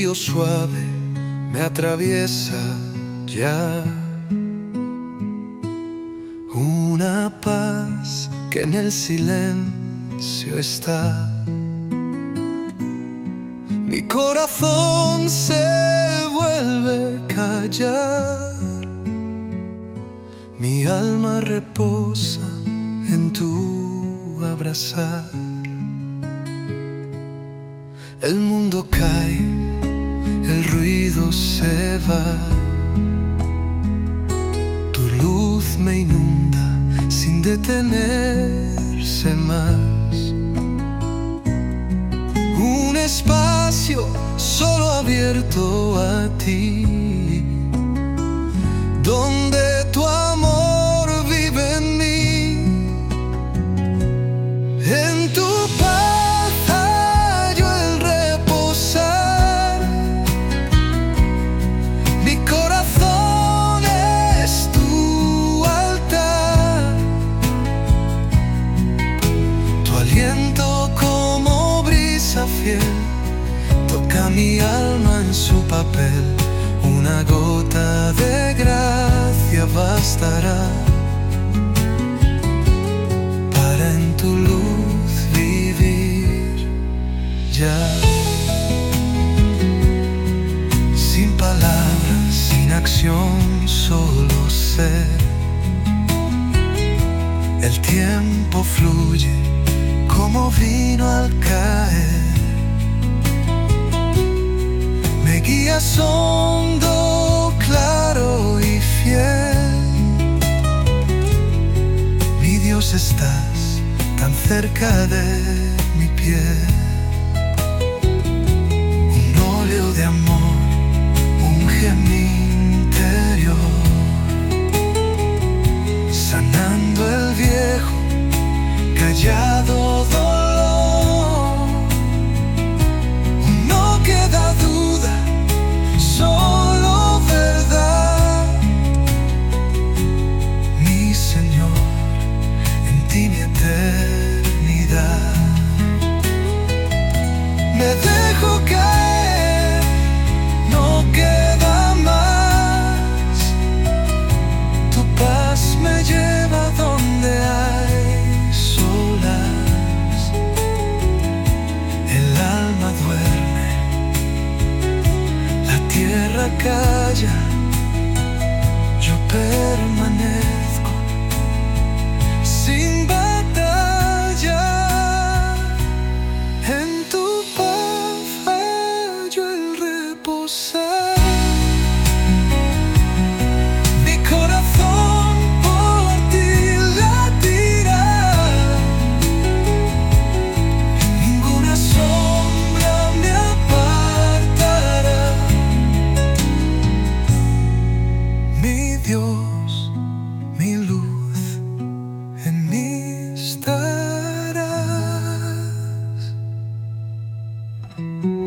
río suave me atraviesa ya. Una paz que en el silencio está. Mi corazón se vuelve a callar. Mi alma reposa en tu abrazar. El mundo cae, el ruido se va. Tu luz me inunda sin detenerse más. Un espacio solo abierto a ti, donde tu amor vive en mí. En tu paz hallo el reposar. Mi corazón es tu altar. Tu aliento como brisa fiel toca mi alma en su papel. Una gota de gracia bastará para en tu luz vivir ya. Sin palabras, sin acción, solo ser. El tiempo fluye como vino al caer. Me guías hondo, claro y fiel. Mi Dios, estás tan cerca de mi piel. Un óleo de amor unge mi interior, sanando el viejo, callado dolor. No queda duda, solo verdad. Mi Señor, en ti mi eternidad. Me dejo caer, no queda más. Tu paz me lleva donde hay solas. El alma duerme, la tierra calla, yo permanezco sin batalla. En tu paz hallo el reposar. Mi corazón por ti latirá. Ninguna sombra me apartará. Mi Dios, mi luz, en mí estarás.